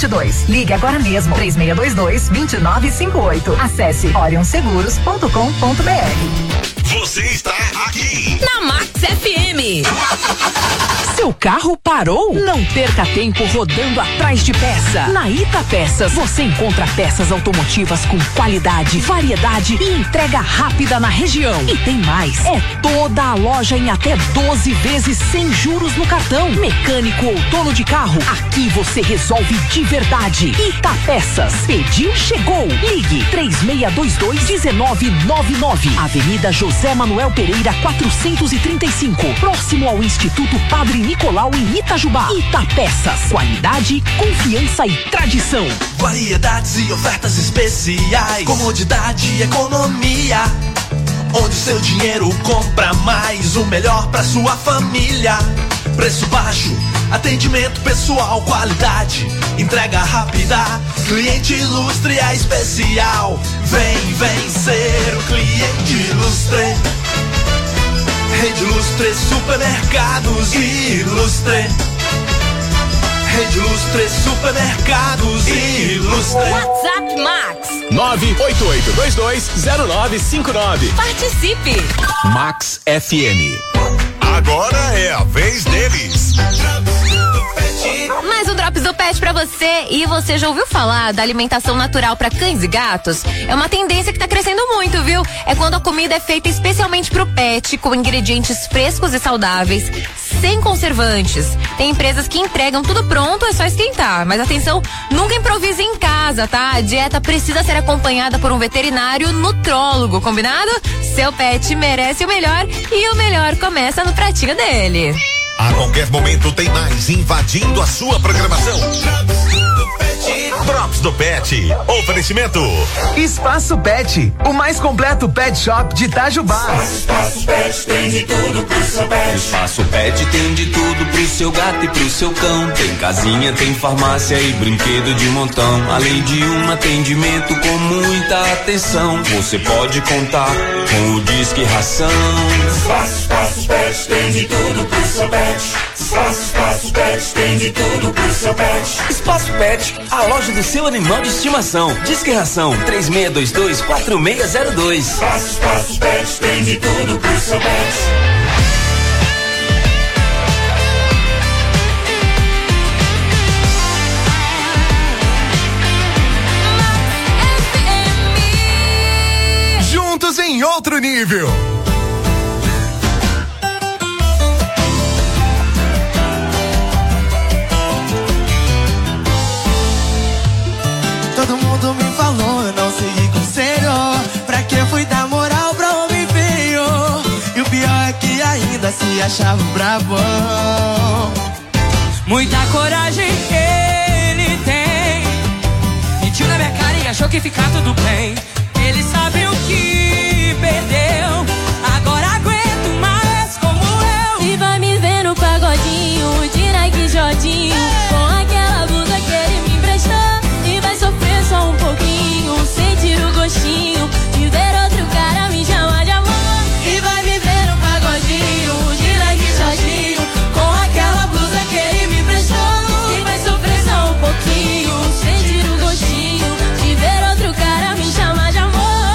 Ligue agora mesmo, 3622-2958. Acesse orionseguros.com.br. Você está aqui na Max FM. Seu carro parou? Não perca tempo rodando atrás de peça. Na Ita Peças você encontra peças automotivas com qualidade, variedade e entrega rápida na região. E tem mais, é toda a loja em até 12 vezes sem juros no cartão. Mecânico ou dono de carro, aqui você resolve de verdade. Ita Peças, pediu, chegou. Ligue 3622-1999. Avenida José Manuel Pereira 435, próximo ao Instituto Padre Nicolau em Itajubá. Ita Peças, qualidade, confiança e tradição. Variedades e ofertas especiais, comodidade e economia, onde seu dinheiro compra mais, o melhor pra sua família. Preço baixo, atendimento pessoal, qualidade, entrega rápida, cliente ilustre é especial. Vem ser o cliente ilustre. Rede Ilustre Supermercados Ilustre. Rede Ilustre Supermercados Ilustre. WhatsApp Max 988220959. Participe. Max FM. Agora é a vez deles. Mais um Drops do Pet pra você. E você já ouviu falar da alimentação natural pra cães e gatos? É uma tendência que tá crescendo muito, viu? É quando a comida é feita especialmente pro pet, com ingredientes frescos e saudáveis, sem conservantes. Tem empresas que entregam tudo pronto, é só esquentar. Mas atenção, nunca improvise em casa, tá? A dieta precisa ser acompanhada por um veterinário nutrólogo, combinado? Seu pet merece o melhor e o melhor começa no pratinho dele. A qualquer momento tem mais invadindo a sua programação. Drops do Pet. Oferecimento Espaço Pet, o mais completo pet shop de Itajubá. Espaço Pet tem de tudo pro seu pet. Espaço Pet tem de tudo pro seu gato e pro seu cão. Tem casinha, tem farmácia e brinquedo de montão. Além de um atendimento com muita atenção, você pode contar com o Disque Ração. Espaço Pet tem de tudo pro seu pet. Espaço Pet tem de tudo pro seu pet. Espaço Pet, a loja do seu animal de estimação. Disque Ração 3622-4602. Espaço Pet tem de tudo pro seu pet. juntos em outro nível. Todo mundo me falou, eu não segui conselho. Pra que fui dar moral pra homem feio? E o pior é que ainda se achava brabão. Muita coragem ele tem. Mentiu na minha cara e achou que ficar tudo bem. Ele sabe o que perdeu. Agora aguento mais como eu. E vai me ver no pagodinho de Nike Jodinho, com aquela blusa que ele me emprestou. E vai sofrer só um pouquinho, sentir o gostinho de ver outro cara me chamar de amor. E vai me ver no pagodinho de Nike Jodinho, com aquela blusa que ele me emprestou. E vai sofrer só um pouquinho, sentir o gostinho de ver outro cara me chamar de amor.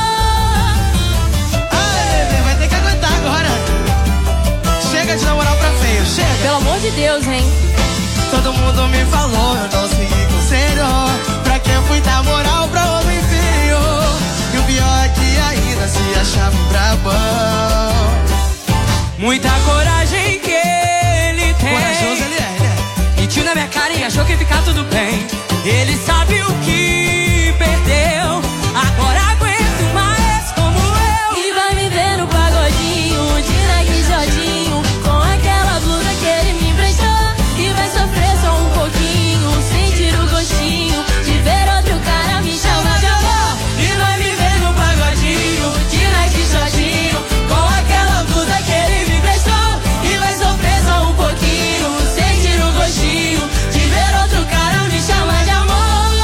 Ai, vai ter que aguentar agora. Chega de namorar pra feio, chega. Pelo amor de Deus, hein? Todo mundo me falou, eu não segui conselho. Pra que fui dar moral pra homem feio? E o pior é que ainda se achava um brabão. Muita coragem que ele tem. Corajoso ele é, né? Mentiu na minha cara e achou que ia ficar tudo bem. Ele sabe o que perdeu. Agora aguento mais como eu. E vai me ver no pagodinho de Nike Jodinho, com aquela blusa que ele me emprestou. E vai sofrer só um pouquinho, sentir o gostinho de ver outro cara me chamar de amor. E vai me ver no pagodinho de Nike Jodinho, com aquela blusa que ele me emprestou. E vai sofrer só um pouquinho, sentir o gostinho de ver outro cara me chamar de amor.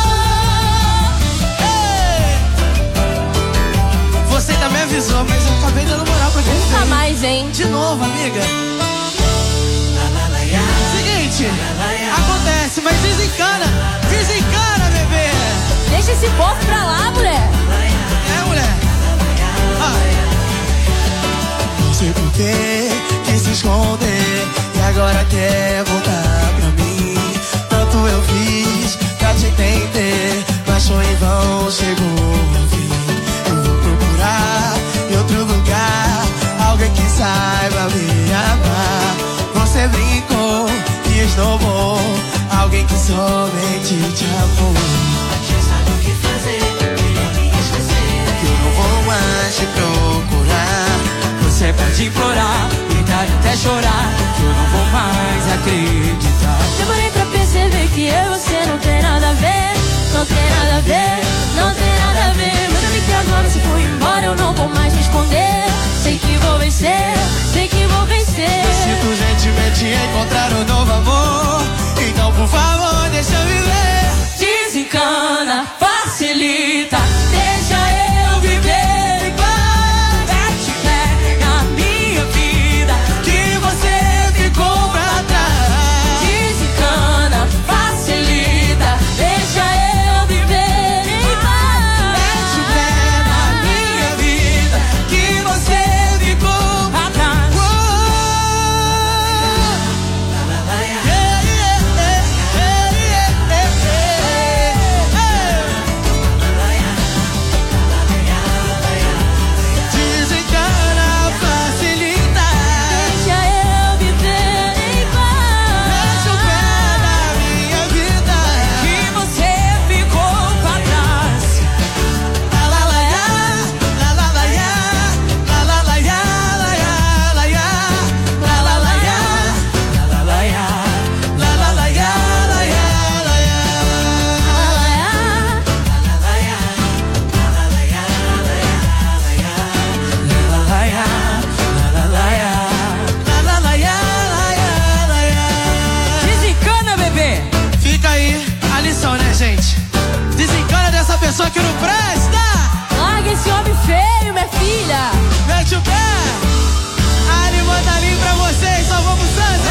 Você também avisou, mas eu acabei dando moral pra quem Nunca fez. mais, hein? De novo, amiga. Seguinte, acontece, mas desencana. quer voltar pra mim. Tanto eu fiz pra te entender, mas foi em vão, chegou o fim. Eu vou procurar em outro lugar alguém que saiba me amar. Você brincou e esnobou alguém que somente te amou. Já sabe o que fazer, melhor me esquecer, que eu não vou mais te procurar. Você pode implorar, gritar e até chorar, que eu não vou mais acreditar. Demorei pra perceber que eu e você não tem nada a ver. Não tem nada a ver, não tem nada a ver. Mas eu vi que agora se for embora eu não vou mais me esconder. Sei que vou vencer, sei que vou vencer. Sinto gentilmente encontrar um novo amor, então por favor deixa eu viver. Desencana, facilita, deixa eu viver em paz. Mete pé na minha vida, que você ficou pra trás. Desencana, facilita, deixa eu viver em paz. Mete pé na minha vida, que você ficou pra trás. Pessoa que não presta. Larga esse homem feio, minha filha. Mete o pé. Ali manda ali pra vocês. Só vamos Santos.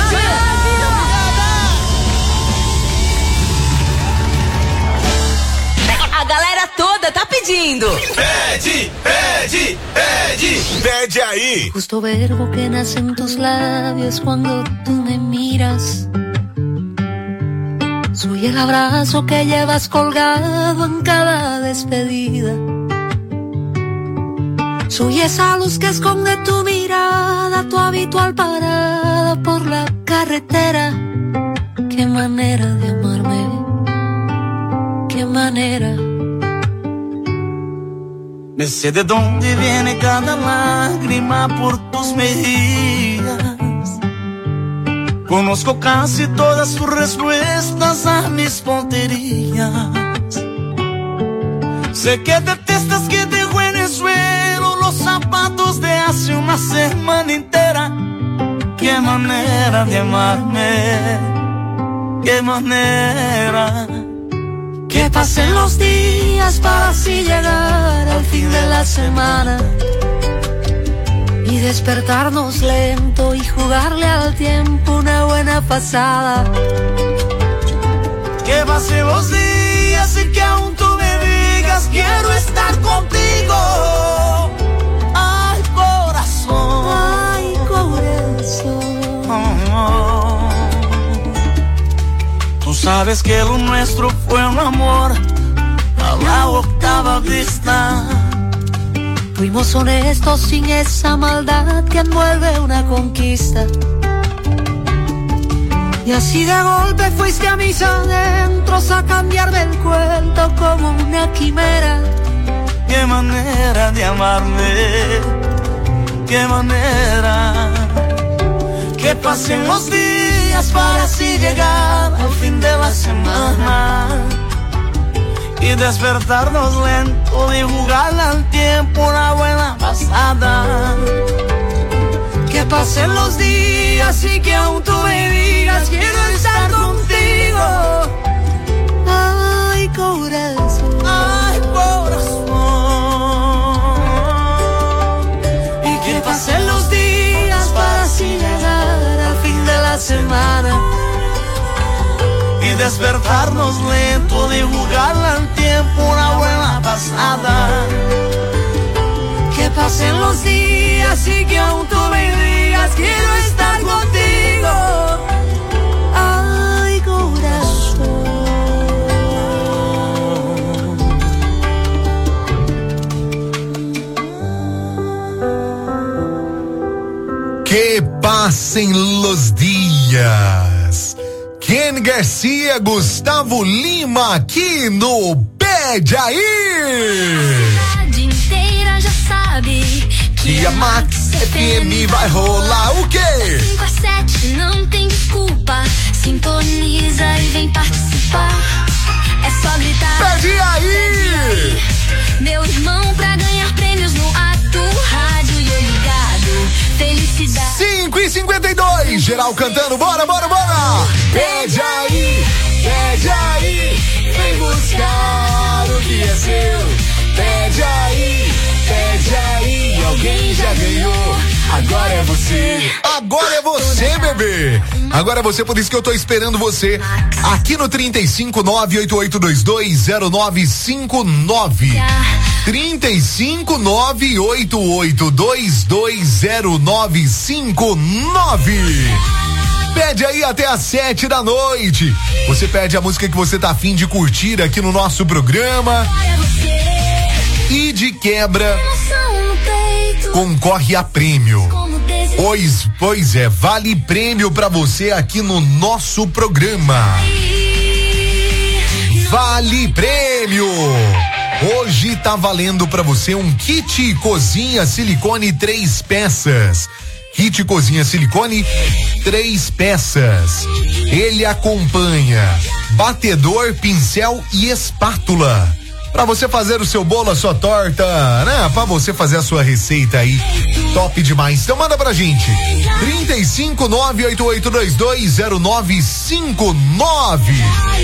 A galera toda tá pedindo. Pede, pede, pede. Pede aí. Justo verbo que nace en tus labios cuando tú me miras. Soy el abrazo que llevas colgado en cada despedida. Soy esa luz que esconde tu mirada, tu habitual parada por la carretera. Qué manera de amarme, qué manera. Me sé de dónde viene cada lágrima por tus mejillas. Conozco casi todas tus respuestas a mis tonterías. Sé que detestas que dejo en el suelo los zapatos de hace una semana entera. Qué manera de amarme, qué manera. Que pasen los días para así llegar al fin de la semana y despertarnos lento y jugarle al tiempo una buena pasada. Que pasen los días y que aún tú me digas quiero estar contigo. Ay, corazón, ay, corazón. Tú sabes que lo nuestro fue un amor a la octava vista. Fuimos honestos sin esa maldad que envuelve una conquista. Y así de golpe fuiste a mis adentros a cambiarme el cuento como una quimera. Qué manera de amarme, qué manera. Que pasen los días para así llegar al fin de la semana y despertarnos lento y jugar al tiempo una buena pasada. Que pasen los días y que aún tú me digas quiero estar contigo. Ay, corazón, ay, corazón. Y que pasen los días para así llegar al fin de la semana y despertarnos lento y jugar al tiempo una buena pasada. Que pasen los días y que aún tú me digas quiero estar contigo. passem los dias. Ken Garcia, Gustavo Lima, aqui no Pede Aí. A cidade inteira já sabe que a Max FM vai rolar o quê? 5 a 7, não tem desculpa. Sintoniza e vem participar. É só gritar. Pede aí! Meu irmão, pra ganhar prêmios no ato. Rádio e eu ligado. Felicidade. 5h52, geral cantando, bora! Pede aí, vem buscar o que é seu. Pede aí, alguém já ganhou. Agora é você, bebê. Agora é você, por isso que eu tô esperando você aqui no 35988220959. 35988220959. Pede aí até às 7 da noite. Você pede a música que você tá afim de curtir aqui no nosso programa. E de quebra concorre a prêmio. Pois é, vale prêmio pra você aqui no nosso programa. Vale prêmio. Hoje tá valendo pra você um kit cozinha silicone 3 peças. Kit cozinha silicone 3 peças. Ele acompanha batedor, pincel e espátula. Pra você fazer o seu bolo, a sua torta, né? Pra você fazer a sua receita aí. Top demais. Então manda pra gente. 35988220959.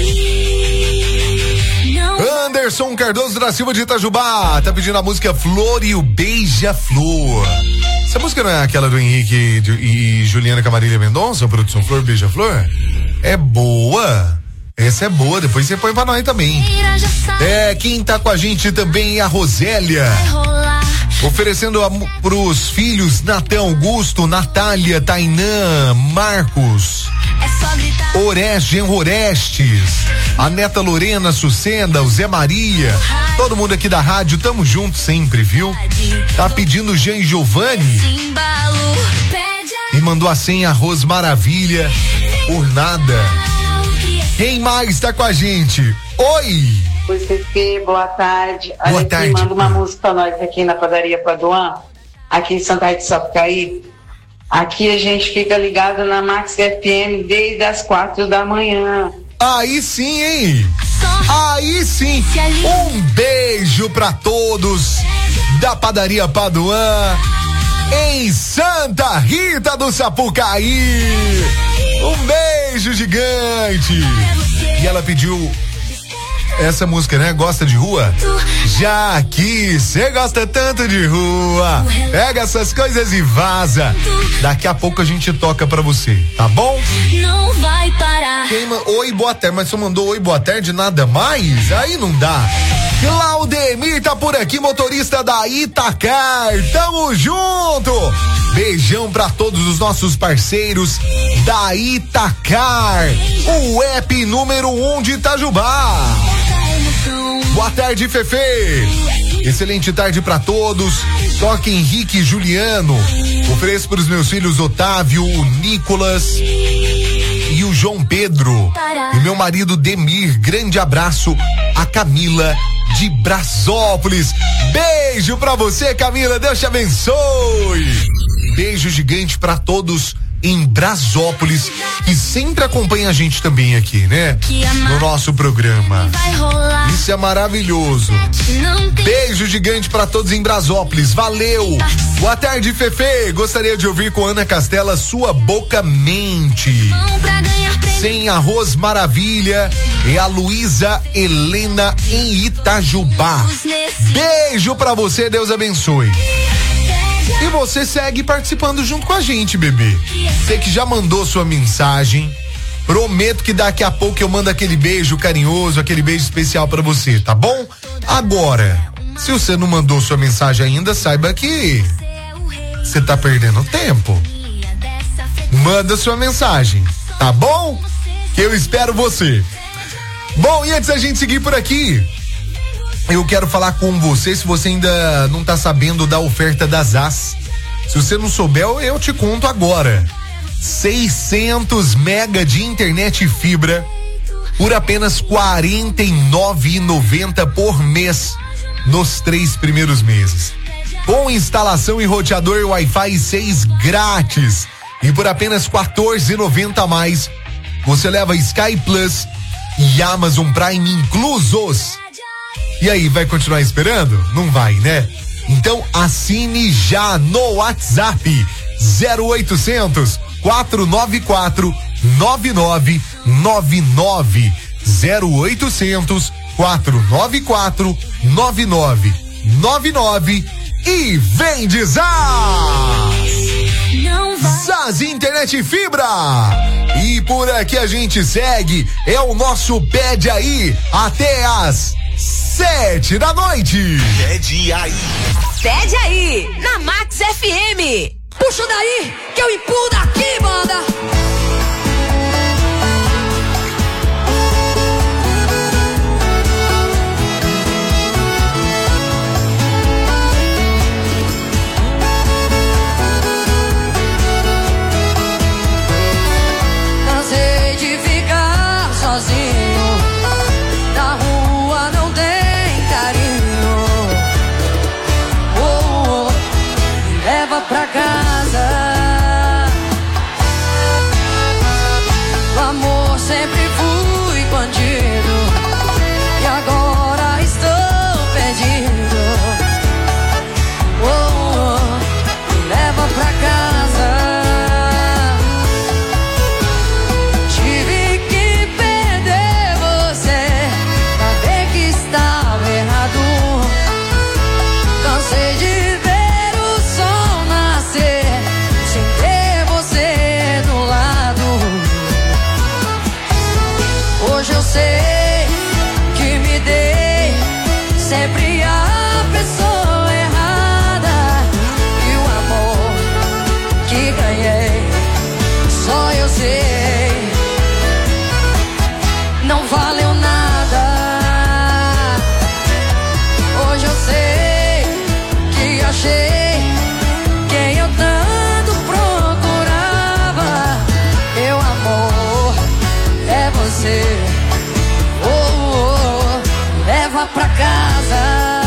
Anderson Cardoso da Silva de Itajubá tá pedindo a música Flor e o Beija-Flor. Essa música não é aquela do Henrique e Juliana Camarilha Mendonça, produção Flor Beija-Flor? É boa. Essa é boa, depois você põe pra nós também. Quem tá com a gente também é a Rosélia. Oferecendo pros filhos Natan Augusto, Natália, Tainã, Marcos, Orestes, a neta Lorena, Sucenda, o Zé Maria, todo mundo aqui da rádio, tamo junto sempre, viu? Tá pedindo Jean Giovanni e mandou a senha Arroz Maravilha por nada. Quem mais tá com a gente? Oi! Oi, Fefe, boa tarde. Boa tarde. Manda uma música pra nós aqui na padaria Paduan, aqui em Santa Rita de Sapucaí. Aqui a gente fica ligado na Max FM desde as 4 da manhã. Aí sim, hein? Aí sim. Um beijo pra todos da padaria Paduan em Santa Rita do Sapucaí. Um beijo gigante. E ela pediu essa música, né? Gosta de rua? Já que cê gosta tanto de rua, pega essas coisas e vaza. Daqui a pouco a gente toca pra você, tá bom? Não vai parar. Oi, boa tarde, mas só mandou oi, boa tarde, nada mais? Aí não dá. Claudemir tá por aqui, motorista da Itacar. Tamo junto. Beijão pra todos os nossos parceiros da Itacar, o app número 1 de Itajubá. Boa tarde, Fefe. Excelente tarde pra todos. Toque Henrique e Juliano. Ofereço pros meus filhos Otávio, o Nicolas e o João Pedro. E meu marido Demir. Grande abraço a Camila de Brasópolis. Beijo pra você, Camila. Deus te abençoe. Beijo gigante pra todos em Brasópolis, que sempre acompanha a gente também aqui, né? No nosso programa. Isso é maravilhoso. Beijo gigante pra todos em Brasópolis. Valeu. Boa tarde, Fefe. Gostaria de ouvir com Ana Castela Sua Boca Mente. Sem Arroz Maravilha e a Luísa Helena em Itajubá. Beijo pra você, Deus abençoe. E você segue participando junto com a gente, bebê. Você que já mandou sua mensagem, prometo que daqui a pouco eu mando aquele beijo carinhoso, aquele beijo especial pra você, tá bom? Agora, se você não mandou sua mensagem ainda, saiba que você tá perdendo tempo. Manda sua mensagem, tá bom? Que eu espero você. Bom, e antes da gente seguir por aqui, eu quero falar com você, se você ainda não tá sabendo da oferta da ZAS. Se você não souber, eu te conto agora. 600 mega de internet fibra por apenas R$ 49,90 por mês nos 3 primeiros meses. Com instalação e roteador Wi-Fi 6 grátis. E por apenas R$ 14,90 a mais, você leva Sky Plus e Amazon Prime inclusos. E aí, vai continuar esperando? Não vai, né? Então assine já no WhatsApp 0800 494 9999 0800 494 9999 e vem de Zaz! Zaz Internet Fibra! E por aqui a gente segue, é o nosso Pede Aí até às 7 da noite. Pede Aí. Pede Aí, na Max FM. Puxa daí, que eu empurro daqui, banda. Cansei de ficar sozinho, na rua não tem carinho. Oh, oh, me leva pra casa. O amor sempre fui bandido e agora estou perdido. Oh, oh, me leva pra casa. Tive que perder você pra ver que estava errado. Cansei de ver o sol nascer sem ter você do lado. Hoje eu sei que me dei sempre a pessoa errada e o amor que ganhei só eu sei não valeu nada. Hoje eu sei que achei quem eu tanto procurava. Meu amor é você. Oh, oh, leva pra casa.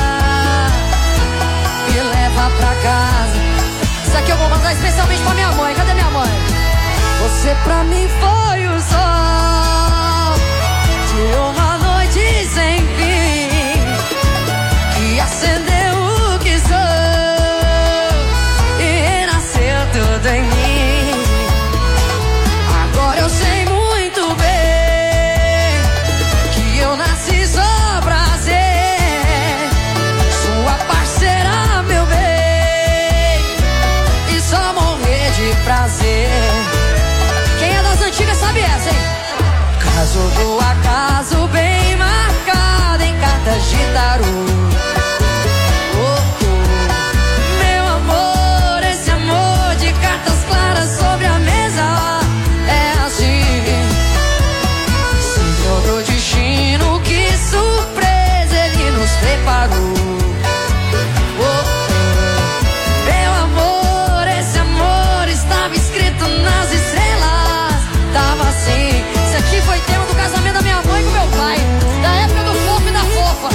Me leva pra casa. Isso aqui eu vou mandar especialmente pra minha mãe. Cadê minha mãe? Você pra mim foi o sol de uma noite sem fim, que acendeu o que sou e renasceu tudo em mim. Agora eu sei muito bem que eu nasci só pra ser sua parceira, meu bem, e só morrer de prazer. Quem é das antigas sabe essa, hein? Caso do acaso bem marcado em cartas de tarô. Oh, oh. Meu amor, esse amor de cartas claras sobre a mesa é assim. Senhor do destino, que surpresa ele nos preparou. Oh, oh. Meu amor, esse amor estava escrito nas estrelas. Tava assim. Isso aqui foi tema do casamento da minha mãe com meu pai, da época do fofo e da fofa.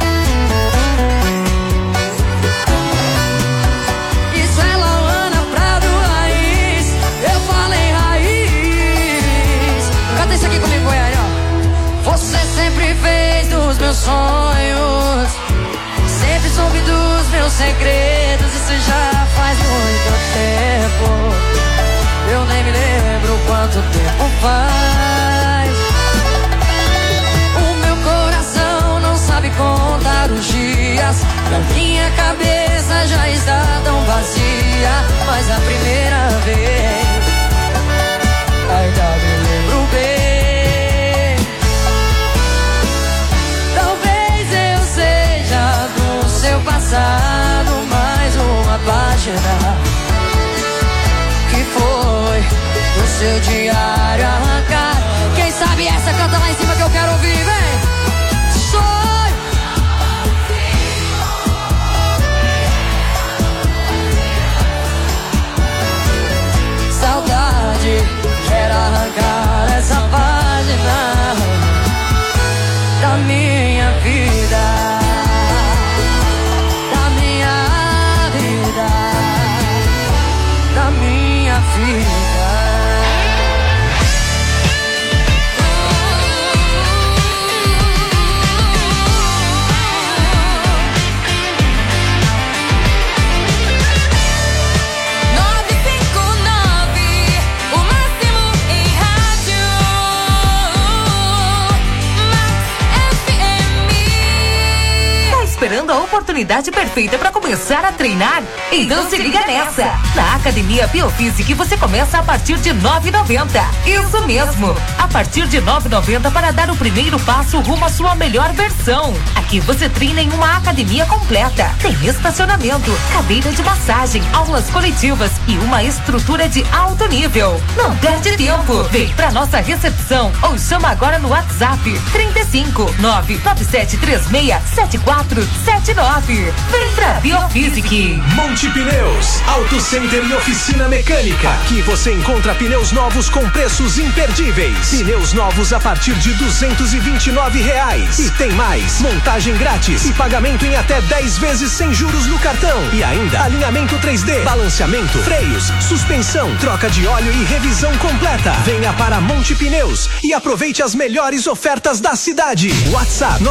Isso é Lauana Prado Raiz. Eu falei raiz. Canta isso aqui comigo, Goiânia, ó. Você sempre fez dos meus sonhos, sempre soube dos meus segredos. Isso já faz muito tempo. Eu nem me lembro quanto tempo faz. O meu coração não sabe contar os dias. A minha cabeça já está tão vazia. Mas a primeira vez ainda me lembro bem. Talvez eu seja do seu passado mais uma página que foi do seu diário arrancado. Quem sabe essa canta lá em cima que eu quero ouvir, vem! Sonho! Saudade esperando a oportunidade perfeita para começar a treinar? Então se liga nessa! Na Academia Biofísica você começa a partir de R$ 9,90. Isso mesmo! A partir de R$ 9,90 para dar o primeiro passo rumo à sua melhor versão. Aqui você treina em uma academia completa. Tem estacionamento, cadeira de massagem, aulas coletivas e uma estrutura de alto nível. Não perde tempo! Vem pra nossa recepção ou chama agora no WhatsApp 35 99736 7479. Vem pra Biofísica. Monte Pneus, Auto Center e oficina mecânica. Aqui você encontra pneus novos com preços imperdíveis. Pneus novos a partir de R$229. E tem mais, montagem grátis e pagamento em até 10 vezes sem juros no cartão. E ainda alinhamento 3D, balanceamento, freios, suspensão, troca de óleo e revisão completa. Venha para Monte Pneus e aproveite as melhores ofertas da cidade. WhatsApp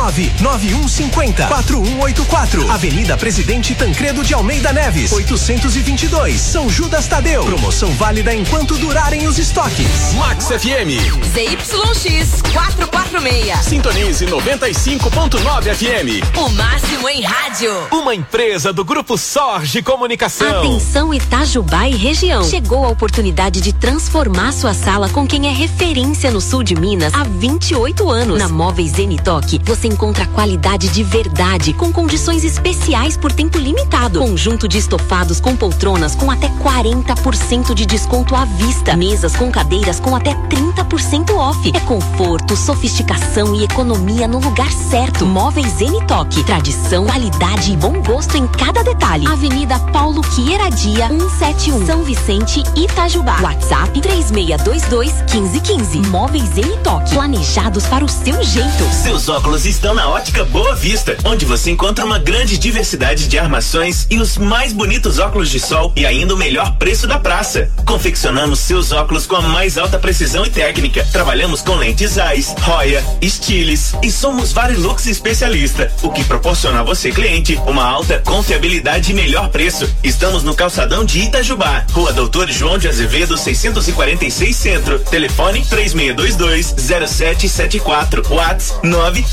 99150-4184. Avenida Presidente Tancredo de Almeida Neves, 822, São Judas Tadeu. Promoção válida enquanto durarem os estoques. Max FM. ZYX 446. Sintonize 95.9 FM. O máximo em rádio. Uma empresa do Grupo Sorge Comunicação. Atenção Itajubá e região. Chegou a oportunidade de transformar sua sala com quem é referência no sul de Minas há 28 anos. Na Móveis Zenitoque, você encontra qualidade de verdade, com condições especiais por tempo limitado. Conjunto de estofados com poltronas com até 40% de desconto à vista. Mesas com cadeiras com até 30% off. É conforto, sofisticação e economia no lugar certo. Móveis Zenitoque. Tradição, qualidade e bom gosto em cada detalhe. Avenida Paulo Quieradia, 171, São Vicente, Itajubá. WhatsApp 3622-1515. Móveis Zenitoque. Planejados para o seu jeito. Seus óculos estão na Ótica Boa Vista, onde você encontra uma grande diversidade de armações e os mais bonitos óculos de sol e ainda o melhor preço da praça. Confeccionamos seus óculos com a mais alta precisão e técnica. Trabalhamos com lentes Zeiss, Roya, Stiles e somos Varilux especialista, o que proporciona a você, cliente, uma alta confiabilidade e melhor preço. Estamos no calçadão de Itajubá, Rua Doutor João de Azevedo 646 Centro. Telefone 3622-0774. WhatsApp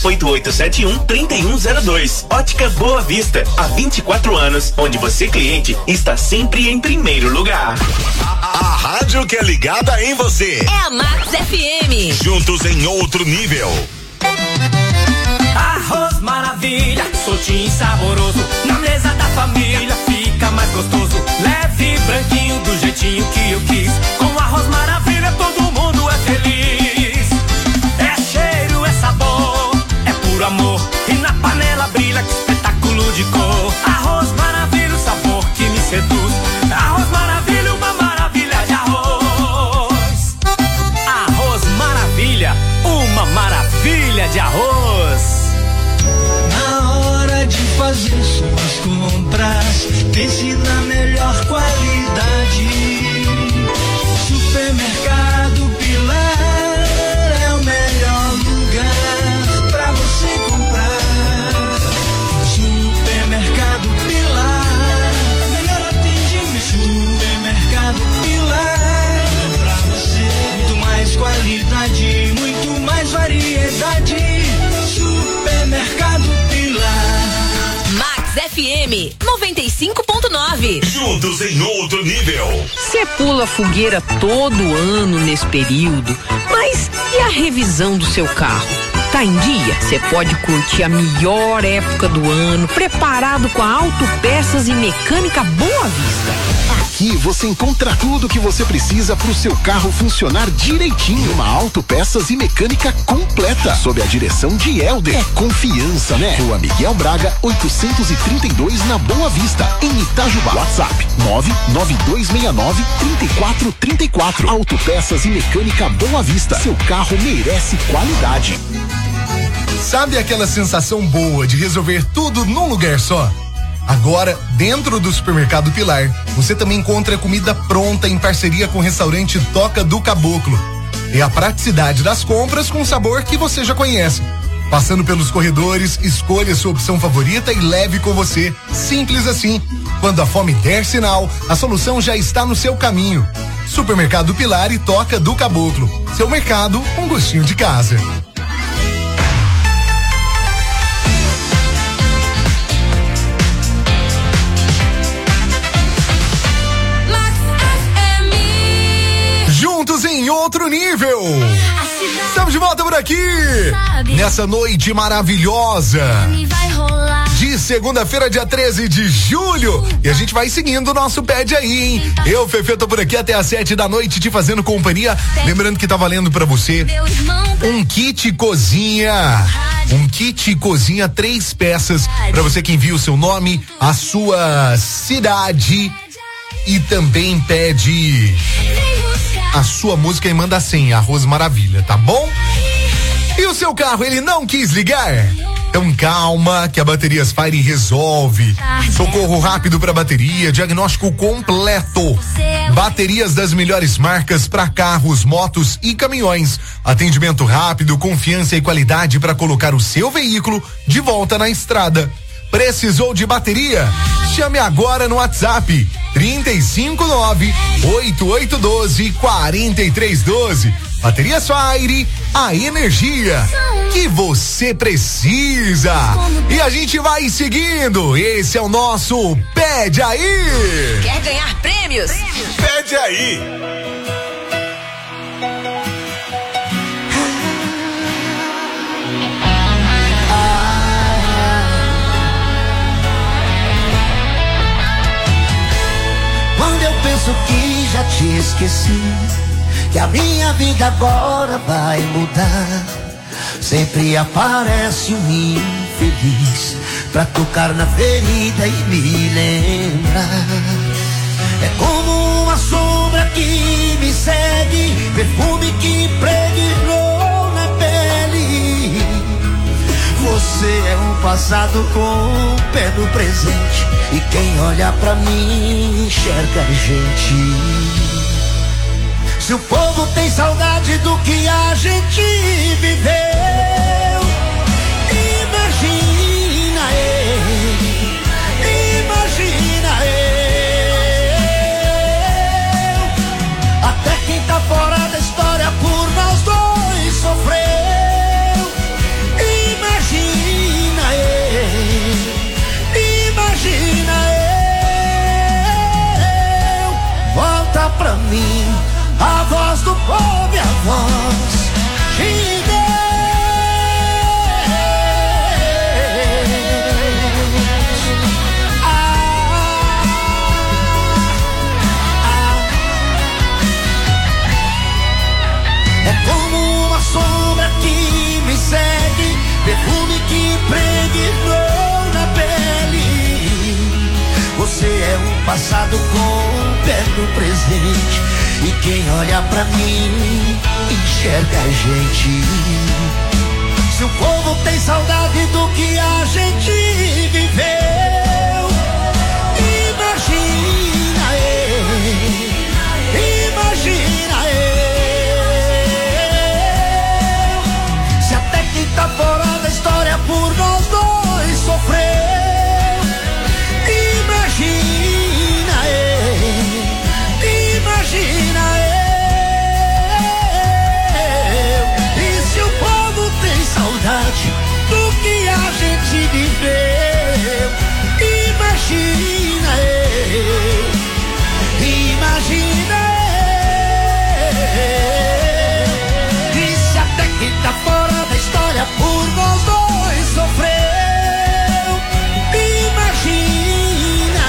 98871-3102. Ótica Boa Vista, há 24 anos, onde você, cliente, está sempre em primeiro lugar. A rádio que é ligada em você. É a Max FM. Juntos em outro nível. Arroz maravilha, soltinho e saboroso. Na mesa da família fica mais gostoso. Leve, branquinho, do jeitinho que eu quis. Com arroz maravilha todo mundo é feliz. É cheiro, é sabor, é puro amor. E na panela brilha, que espetáculo de cor. Arroz maravilha, o sabor que me seduz. Arroz maravilha, uma maravilha de arroz. Arroz maravilha, uma maravilha de arroz. Na hora de fazer suas compras, pense na melhor qualidade. Supermercado Pilar é o melhor lugar pra você comprar. Supermercado Pilar, melhor atendimento. Supermercado Pilar, pra você muito mais qualidade, muito mais variedade. Supermercado Pilar. Max FM 95.9. Juntos em outro nível. Você pula fogueira todo ano nesse período, mas e a revisão do seu carro? Tá em dia? Você pode curtir a melhor época do ano, preparado com a Autopeças e Mecânica Boa Vista. Aqui você encontra tudo o que você precisa para o seu carro funcionar direitinho. Uma Autopeças e Mecânica completa, sob a direção de Helder. É confiança, né? Rua Miguel Braga, 832, na Boa Vista, em Itajubá. WhatsApp 99269-3434. Autopeças e Mecânica Boa Vista. Seu carro merece qualidade. Sabe aquela sensação boa de resolver tudo num lugar só? Agora, dentro do Supermercado Pilar, você também encontra comida pronta em parceria com o restaurante Toca do Caboclo. É a praticidade das compras com sabor que você já conhece. Passando pelos corredores, escolha sua opção favorita e leve com você. Simples assim. Quando a fome der sinal, a solução já está no seu caminho. Supermercado Pilar e Toca do Caboclo. Seu mercado, um gostinho de casa. nível. Estamos de volta por aqui nessa noite maravilhosa de segunda-feira, dia 13 de julho, e a gente vai seguindo o nosso pede aí, hein? Eu, Fefe, tô por aqui até às 7 da noite te fazendo companhia, lembrando que tá valendo pra você um kit cozinha. Um kit cozinha 3 peças pra você que envia o seu nome, a sua cidade e também pede a sua música e manda senha, Arroz Maravilha, tá bom? E o seu carro, ele não quis ligar? Então calma, que a Baterias Fire resolve. Socorro rápido para bateria, diagnóstico completo. Baterias das melhores marcas para carros, motos e caminhões. Atendimento rápido, confiança e qualidade para colocar o seu veículo de volta na estrada. Precisou de bateria? Chame agora no WhatsApp 359-8812-4312. Baterias Fire, a energia que você precisa. E a gente vai seguindo. Esse é o nosso Pede Aí. Quer ganhar prêmios? Pede Aí. Quando eu penso que já te esqueci, que a minha vida agora vai mudar, sempre aparece um infeliz pra tocar na ferida e me lembrar. É como uma sombra que me segue, perfume que impregnou na pele. Você é um passado com o pé no presente, e quem olha pra mim enxerga a gente. Se o povo tem saudade do que a gente viveu, imagina eu. Até quem tá fora da história por nós dois sofreu. Imagina eu. Volta pra mim a voz do povo e a voz de Deus. É como uma sombra que me segue, perfume que impregnou na pele. Você é um passado com o pé no presente, e quem olha pra mim enxerga a gente. Se o povo tem saudade do que a gente viveu, imagina eu. Se até quem tá fora da história por nós dois sofreu. Imagina eu. E se o povo tem saudade do que a gente viveu, imagina eu. E se até quem tá fora da história por nós dois sofreu, imagina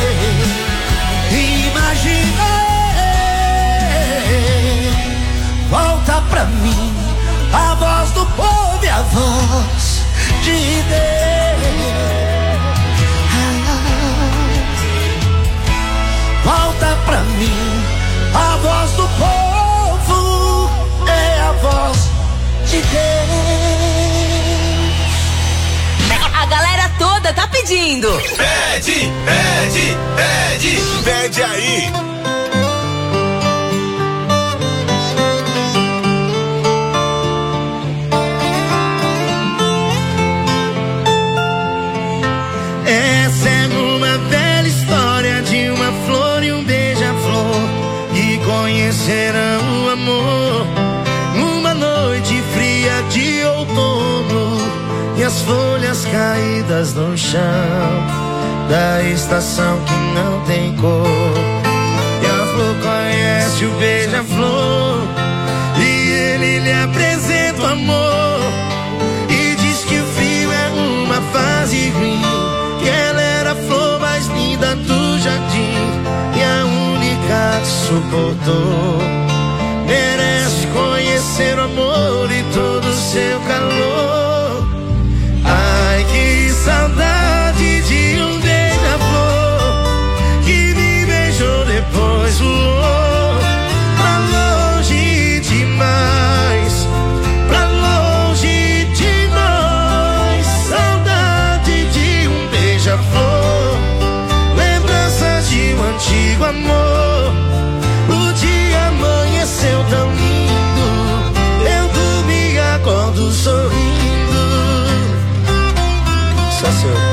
volta pra mim a voz do povo e a voz de Deus. Volta pra mim a voz do povo, é a voz de Deus. A galera toda tá pedindo. Pede, pede, pede, pede aí. Essa é uma velha história de uma flor e um beija-flor que conhecerão o amor numa noite fria de outono, e as folhas caídas no chão da estação que não tem cor. E a flor conhece o beija-flor, e amor. E diz que o frio é uma fase ruim, que ela era a flor mais linda do jardim e a única que suportou. Merece conhecer o amor e todo o seu calor. Ai, que saudade de um beija-flor que me beijou depois voou pra longe demais, pra longe de nós. Saudade de um beija-flor, lembranças de um antigo amor. O dia amanheceu tão lindo, eu dormi e acordo sorrindo. Só seu.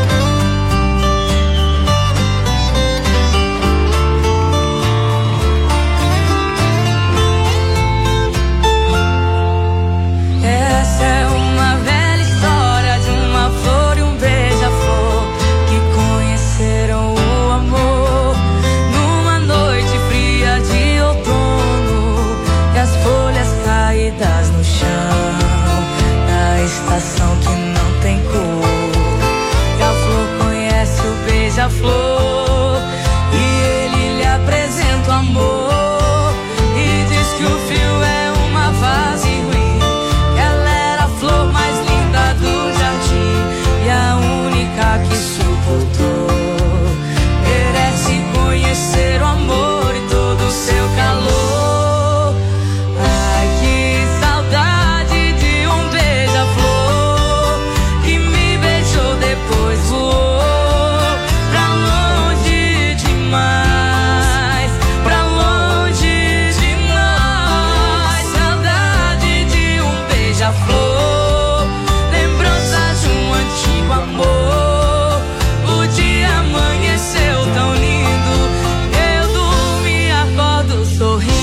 Essa é uma velha história de uma flor e um beija-flor que conheceram o amor numa noite fria de outono, e as folhas caídas no chão da estação que não tem cor. E a flor conhece o beija-flor e ele lhe apresenta o amor e diz que o fio é uma vase ruim, que ela era a flor mais linda do jardim e a única que suportou. Merece conhecer o amor e todo o seu calor. Ai, que saudade de um beija-flor que me beijou depois voou pra longe demais, pra longe de nós. Saudade de um beija-flor, lembranças de um antigo amor. O dia amanheceu tão lindo, eu dormi e acordo sorrindo.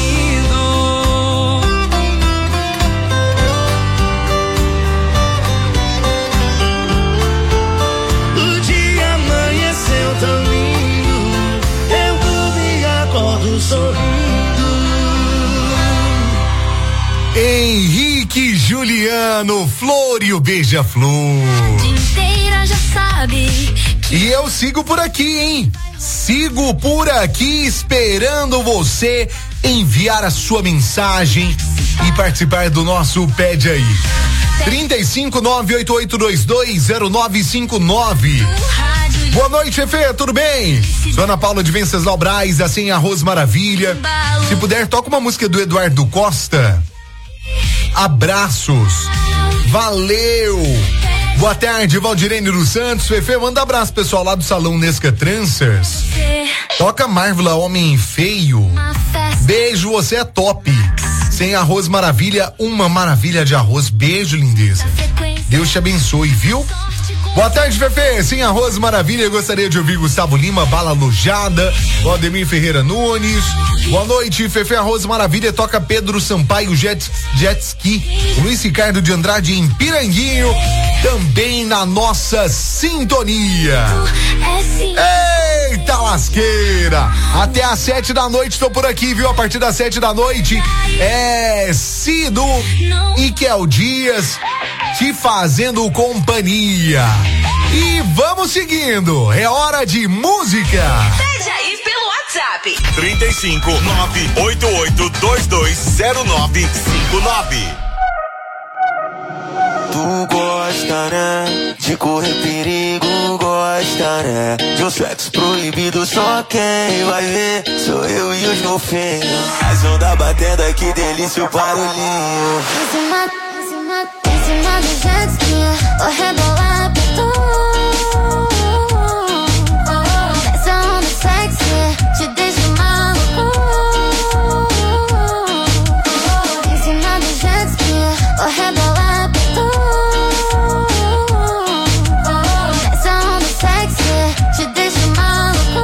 O dia amanheceu tão lindo, eu dormi e acordo sorrindo. Henrique Juliano, Flor e o Beija-Flor. Inteira já sabe. E eu sigo por aqui, hein? Sigo por aqui esperando você enviar a sua mensagem e participar do nosso Pede Aí. 35988220959. Boa noite, Efê, tudo bem? Sou Ana Paula de Venceslau Braz, assim Arroz Maravilha. Se puder, toca uma música do Eduardo Costa. Abraços. Valeu. Boa tarde, Valdirene dos Santos. Fefe, manda abraço pessoal lá do Salão Nesca Transers. Toca Marvela Homem Feio. Beijo, você é top. Sem arroz maravilha, uma maravilha de arroz. Beijo, lindeza. Deus te abençoe, viu? Boa tarde, Fefe. Sem arroz maravilha, eu gostaria de ouvir Gustavo Lima, Bala Lojada, Valdemir Ferreira Nunes. Boa noite, Fefe. Arroz maravilha, toca Pedro Sampaio Jet Ski, Luiz Ricardo de Andrade em Piranguinho, também na nossa sintonia. Eita lasqueira! Até às 7 da noite estou por aqui, viu? A partir das 7 da noite é Cido e Kel Dias te fazendo companhia. E vamos seguindo, é hora de música. Pede aí pelo WhatsApp. 35-988220959. Tu gosta, né? De correr perigo, gosta, né? De um sexo proibido, só quem vai ver sou eu e os golfinhos. As ondas batendo aqui, delícia o barulhinho. Em cima do jet ski, vou rebolar pra tu. Essa onda sexy te deixa maluco. Em cima do jet ski, vou rebolar pra tu. Essa onda sexy te deixa maluco.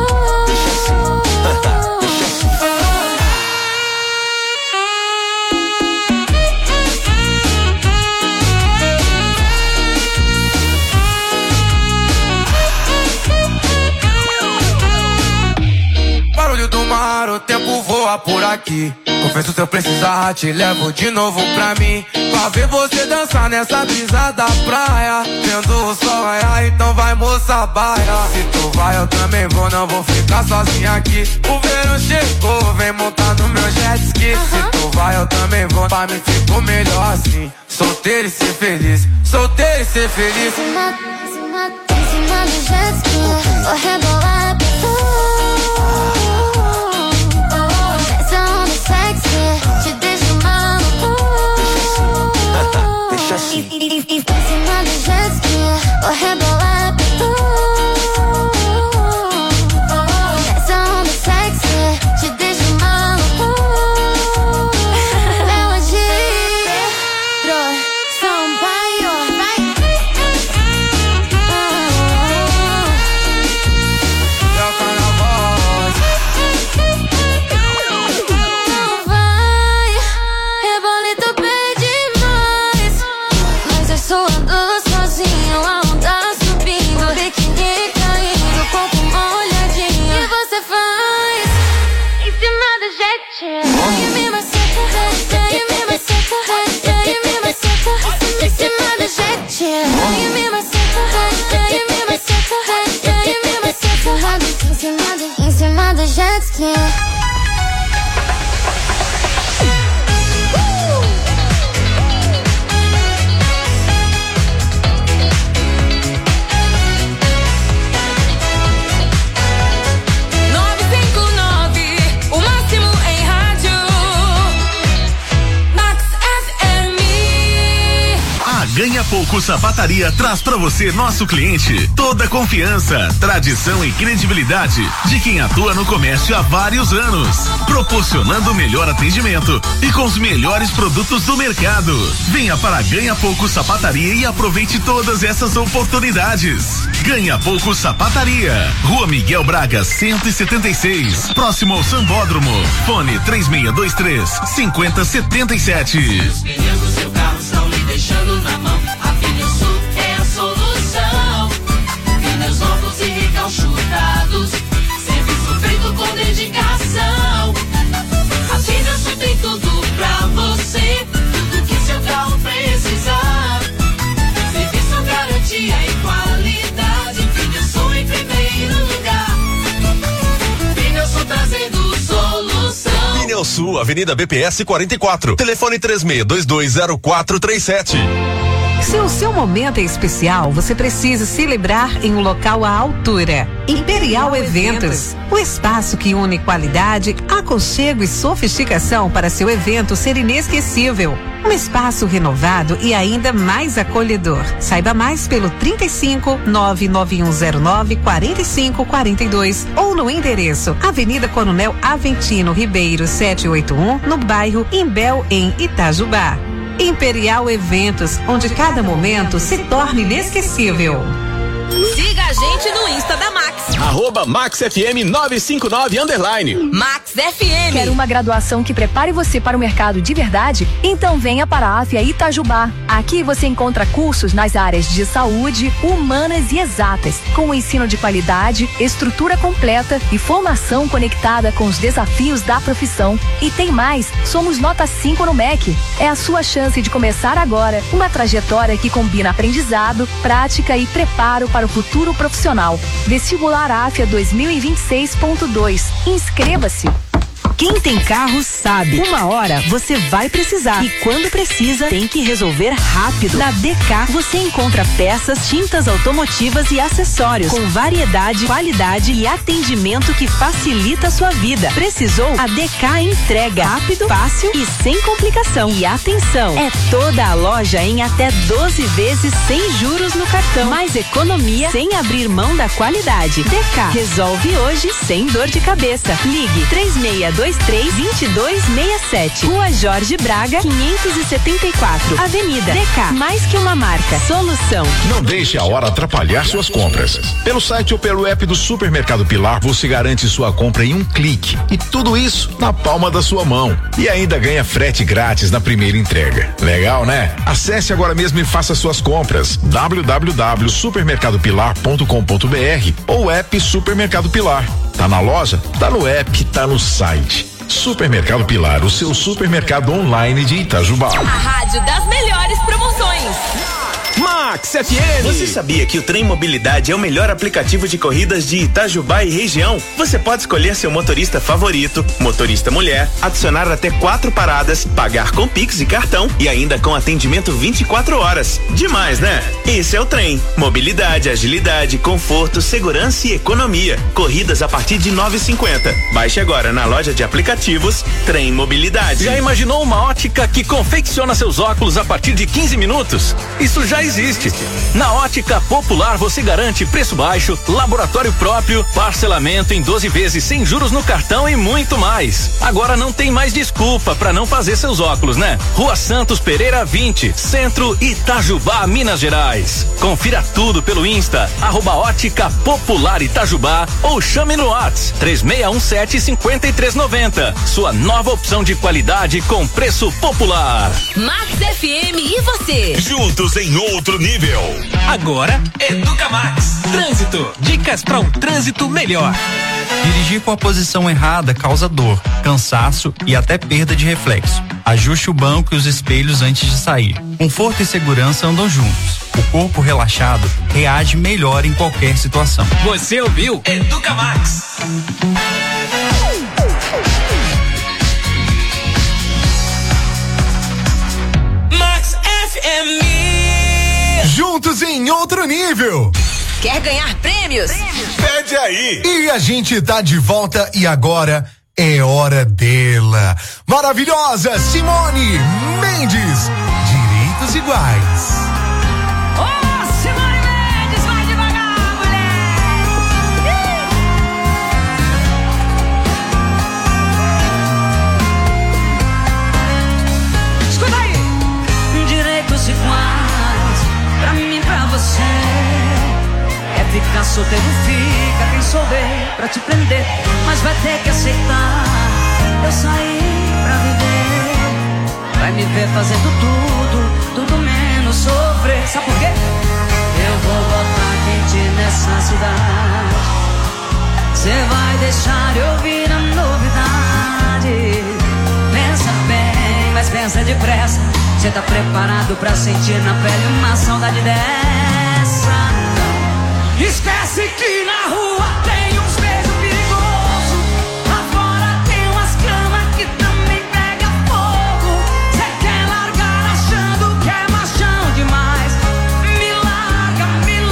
Do mar, o tempo voa por aqui. Confesso, se eu precisar, te levo de novo pra mim. pra ver você dançar nessa brisa da praia. Vendo o sol raiar, então vai moça baia. Se tu vai eu também vou, não vou ficar sozinha aqui. O verão chegou, vem montar no meu jet ski. Se tu vai eu também vou, pra mim ficou melhor assim. Solteiro e ser feliz, solteiro e ser feliz. Em cima do jet ski, vou rebolar pra tu. Essa onda sexy, te deixa maluco. Deixa assim. Em cima do jet ski, vou rebolar pra tu. Essa onda sexy, te deixa maluco. Em cima do jet ski. Ganha Pouco Sapataria traz pra você, nosso cliente, toda a confiança, tradição e credibilidade de quem atua no comércio há vários anos, proporcionando o melhor atendimento e com os melhores produtos do mercado. Venha para Ganha Pouco Sapataria e aproveite todas essas oportunidades. Ganha Pouco Sapataria, Rua Miguel Braga 176, próximo ao Sambódromo. Fone 3623-5077. Os pneus do seu carro estão lhe deixando na mão. A Pneusul é a solução. Pneus novos e recalchutados, serviço feito com dedicação. A Pneusul tem tudo pra você, tudo que seu carro precisar. Serviço, garantia e qualidade. Pneusul em primeiro lugar. Pneusul trazendo solução. Pneusul, Avenida BPS 44, telefone 36220437. Se o seu momento é especial, você precisa celebrar em um local à altura. Imperial Eventos, o espaço que une qualidade, aconchego e sofisticação para seu evento ser inesquecível. Um espaço renovado e ainda mais acolhedor. Saiba mais pelo 35 99109 4542 ou no endereço Avenida Coronel Aventino Ribeiro 781, no bairro Imbel, em Itajubá. Imperial Eventos, onde cada momento se torna inesquecível. Siga a gente no Insta da Max. @MaxFM959_. Max FM. Quer uma graduação que prepare você para o mercado de verdade? Então venha para a AFIA Itajubá. Aqui você encontra cursos nas áreas de saúde, humanas e exatas, com ensino de qualidade, estrutura completa e formação conectada com os desafios da profissão. E tem mais, somos nota 5 no MEC. É a sua chance de começar agora uma trajetória que combina aprendizado, prática e preparo para o futuro profissional. Vestibular AFIA 2026.2. Inscreva-se. Quem tem carro sabe. Uma hora você vai precisar. E quando precisa, tem que resolver rápido. Na DK você encontra peças, tintas automotivas e acessórios com variedade, qualidade e atendimento que facilita a sua vida. Precisou? A DK entrega rápido, fácil e sem complicação. E atenção, é toda a loja em até 12 vezes sem juros no cartão. Mais economia sem abrir mão da qualidade. DK resolve hoje sem dor de cabeça. Ligue 3623-2267. Rua Jorge Braga 574. Avenida DK. Mais que uma marca. Solução. Não deixe a hora atrapalhar suas compras. Pelo site ou pelo app do Supermercado Pilar, você garante sua compra em um clique. E tudo isso na palma da sua mão. E ainda ganha frete grátis na primeira entrega. Legal, né? Acesse agora mesmo e faça suas compras. www.supermercadopilar.com.br ou app Supermercado Pilar. Tá na loja? Tá no app, tá no site. Supermercado Pilar, o seu supermercado online de Itajubá. A rádio das melhores. promoções. Max FM. Você sabia que o Trem Mobilidade é o melhor aplicativo de corridas de Itajubá e região? Você pode escolher seu motorista favorito, motorista mulher, adicionar até 4 paradas, pagar com Pix e cartão e ainda com atendimento 24 horas. Demais, né? Esse é o Trem. Mobilidade, agilidade, conforto, segurança e economia. Corridas a partir de 9,50. Baixe agora na loja de aplicativos Trem Mobilidade. Já imaginou uma ótica que confecciona seus óculos a partir de 15 minutos? Isso já existe. Na Ótica Popular você garante preço baixo, laboratório próprio, parcelamento em 12 vezes sem juros no cartão e muito mais. Agora não tem mais desculpa para não fazer seus óculos, né? Rua Santos Pereira 20, Centro, Itajubá, Minas Gerais. Confira tudo pelo Insta, @Ótica Popular Itajubá ou chame no WhatsApp 3617-5390. Sua nova opção de qualidade com preço popular. Max FM e você. Juntos em outro nível. Agora, Educa Max. Trânsito. Dicas para um trânsito melhor. Dirigir com a posição errada causa dor, cansaço e até perda de reflexo. Ajuste o banco e os espelhos antes de sair. Conforto e segurança andam juntos. O corpo relaxado reage melhor em qualquer situação. Você ouviu? Educa Max. Max FM. Juntos em outro nível. Quer ganhar prêmios? Pede aí. E a gente tá de volta e agora é hora dela. Maravilhosa Simone Mendes. Direitos iguais. Simone Mendes, vai devagar, mulher. Escuta aí. Direitos iguais, pra mim e pra você. É ficar solteiro, fica quem souber pra te prender. Mas vai ter que aceitar, eu saí pra viver. Vai me ver fazendo tudo menos sofrer. Sabe por quê? Eu vou botar quente nessa cidade. Cê vai deixar eu ouvir a novidade. Pensa bem, mas pensa depressa. Cê tá preparado pra sentir na pele uma saudade dessa? Esquece que na rua tem uns beijos perigosos. Lá fora tem umas camas que também pega fogo. Cê quer largar achando que é machão demais. Me larga,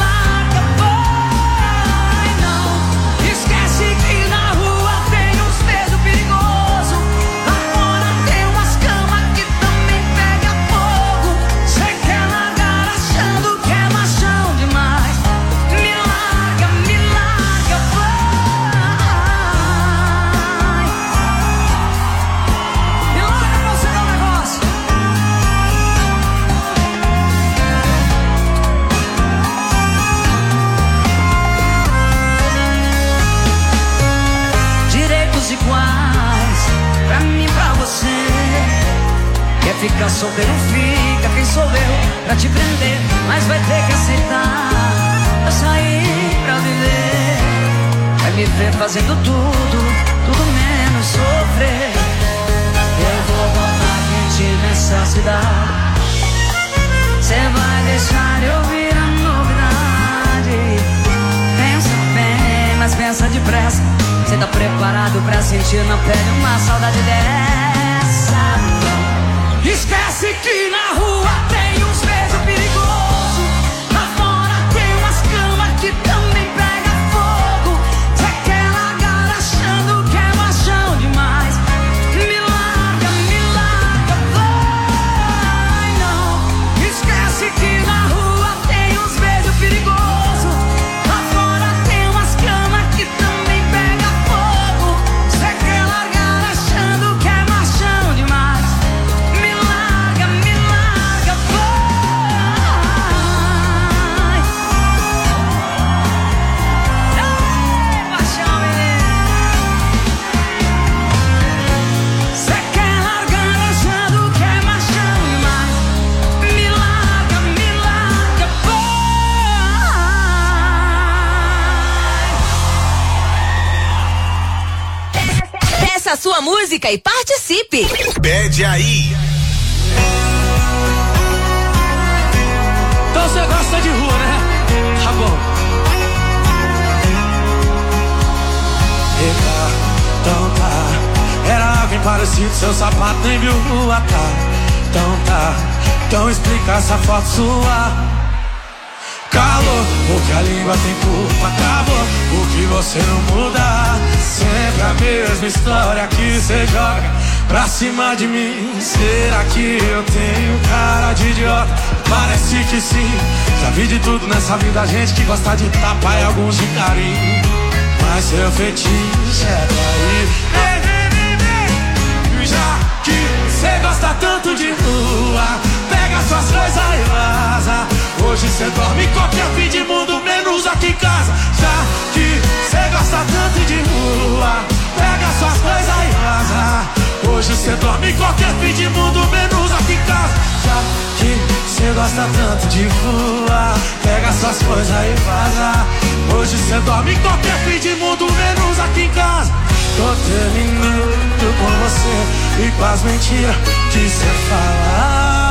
vai não. Esquece que na rua tem uns beijos perigosos. Lá fora tem umas camas que também pega fogo. Cê quer largar achando que é machão demais. Me larga, vai. Me larga pra você dar um negócio. Direitos iguais, pra mim e pra você. Quer ficar solteiro, fica quem sou eu pra te prender. Mas vai ter que aceitar, eu saí pra viver. Vai me ver fazendo tudo menos sofrer. Eu vou botar quente nessa cidade. Cê vai deixar eu ouvir a novidade. Pensa bem, mas pensa depressa. Cê tá preparado pra sentir na pele uma saudade dessa? Esquece que na rua tem uns beijos perigosos. Lá fora tem umas camas que também pega fogo. Cê quer largar achando que é machão demais. Me larga, vai não. Esquece que na rua tem uns beijos perigosos. Lá fora tem umas camas que também pega fogo. Cê quer largar achando que é machão demais. Me larga, vai. Ei, paixão, menino. Cê quer largar achando que é machão demais. Me larga, vai. Peça a sua música e participe. Pede aí. Você gosta de rua, né? Tá bom. Eita, então tá. Era alguém parecido, seu sapato nem viu rua, tá. Então tá, então explica essa foto sua. Calor, porque a língua tem culpa, acabou. O que você não muda, sempre a mesma história que você joga pra cima de mim. Será que eu tenho cara de idiota? Parece que sim. Já vi de tudo nessa vida, gente que gosta de tapa e alguns de carinho. Mas seu fetiche é trair. Já que cê gosta tanto de rua, pega suas coisas e vaza. Hoje cê dorme em qualquer fim de mundo, menos aqui em casa. Já que cê gosta tanto de rua, pega suas coisas e vaza. Hoje cê dorme em qualquer fim de mundo, menos aqui em casa. Já que cê gosta tanto de rua, pega suas coisas e vaza. Hoje cê dorme em qualquer fim de mundo, menos aqui em casa. Tô terminando com você e com as mentiras que cê fala.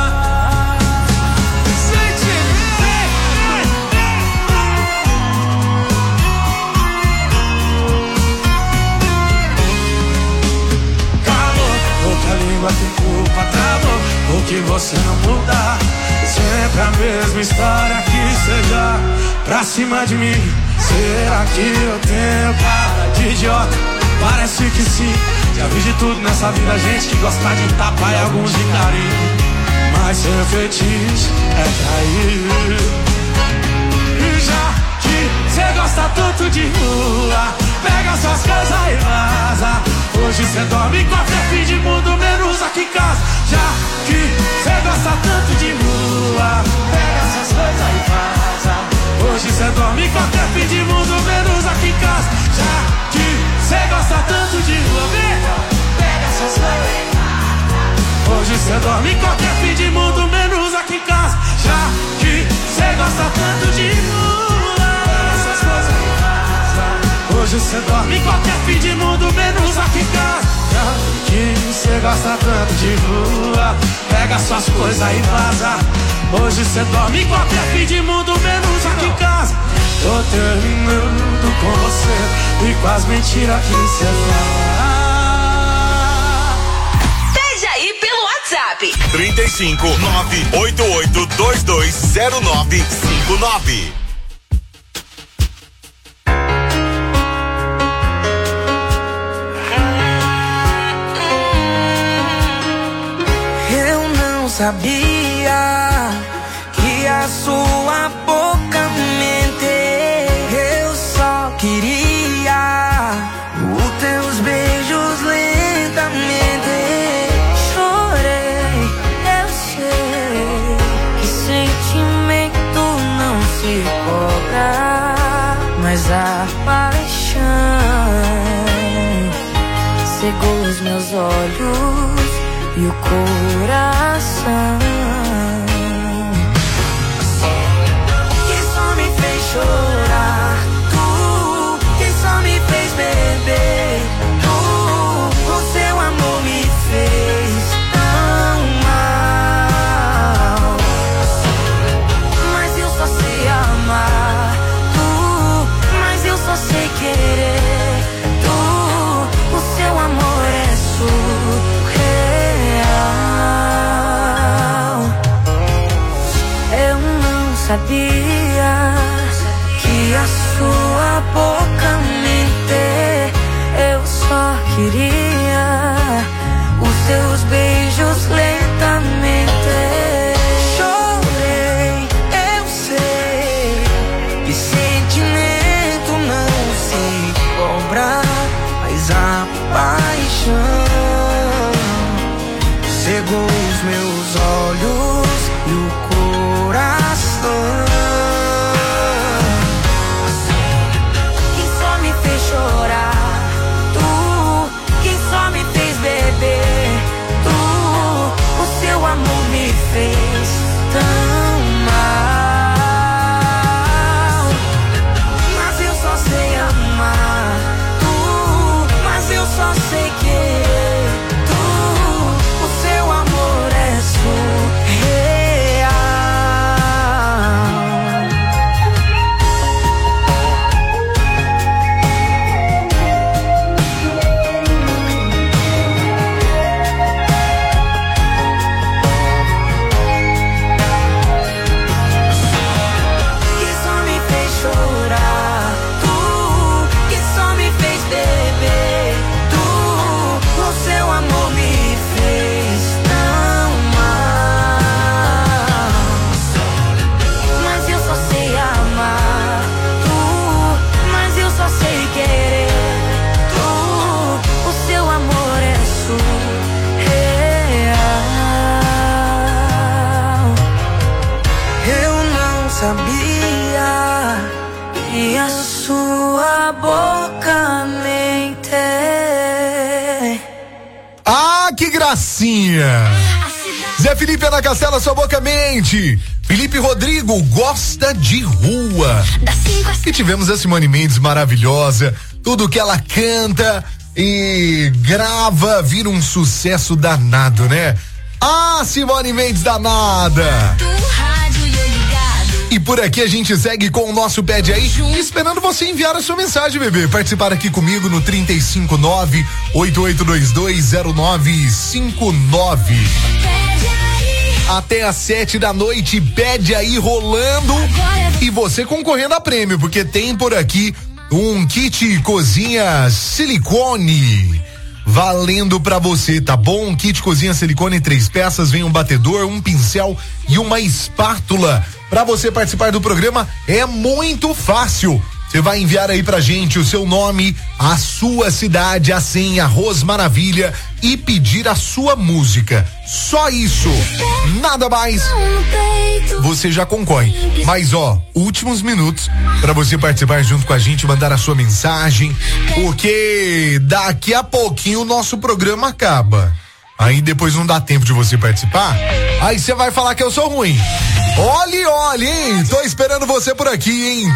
A língua tem culpa, travou. O que você não muda, sempre a mesma história que seja pra cima de mim. Será que eu tenho cara de idiota? Parece que sim. Já vi de tudo nessa vida, gente que gosta de tapa e alguns de carinho. Mas seu fetiche é trair. E já que cê gosta tanto de rua, pega suas coisas e vaza. Hoje cê dorme em qualquer fim de mundo, menos aqui em casa. Já que cê gosta tanto de rua, pega suas coisas e vaza. Hoje cê dorme em qualquer fim de mundo, menos aqui em casa. Já que cê gosta tanto de rua, pega suas coisas e vaza. Hoje cê dorme em qualquer fim de mundo, menos aqui em casa. Já que cê gosta tanto de rua, pega suas coisas e vaza. Hoje cê dorme em qualquer fim de mundo, menos aqui em casa. Já que cê gosta tanto de rua, pega suas coisas e vaza. Hoje cê dorme em qualquer fim de mundo, menos aqui em casa. Tô terminando com você e com as mentiras que cê fala. Pede aí pelo WhatsApp 35 988 220959. Sabia que a sua boca mente. Eu só queria os teus beijos lentamente. Chorei, eu sei que sentimento não se cobra, mas a paixão cegou os meus olhos e o coração, que só me fez chorar, tu, que só me fez beber, tu, o seu amor me fez tão mal, mas eu só sei amar, tu, mas eu só sei querer, tu, o seu amor é surreal. Eu não sabia que a sua boca mente. Ah, que gracinha! Zé Felipe Ana Castela, sua boca mente. Felipe Rodrigo gosta de rua. E tivemos a Simone Mendes maravilhosa. Tudo que ela canta e grava vira um sucesso danado, né? Ah, Simone Mendes danada. E por aqui a gente segue com o nosso Pede Aí, esperando você enviar a sua mensagem, bebê. Participar aqui comigo no 359-8822-0959. Até às 7 da noite, Pede Aí rolando. E você concorrendo a prêmio, porque tem por aqui um kit cozinha silicone valendo pra você, tá bom? Kit cozinha silicone 3 peças, vem um batedor, um pincel e uma espátula. Pra você participar do programa é muito fácil. Você vai enviar aí pra gente o seu nome, a sua cidade, a senha Arroz Maravilha e pedir a sua música. Só isso, nada mais. Você já concorre. Mas últimos minutos pra você participar junto com a gente, mandar a sua mensagem, porque daqui a pouquinho o nosso programa acaba. Aí depois não dá tempo de você participar. Aí você vai falar que eu sou ruim. Olhe, hein? Tô esperando você por aqui, hein?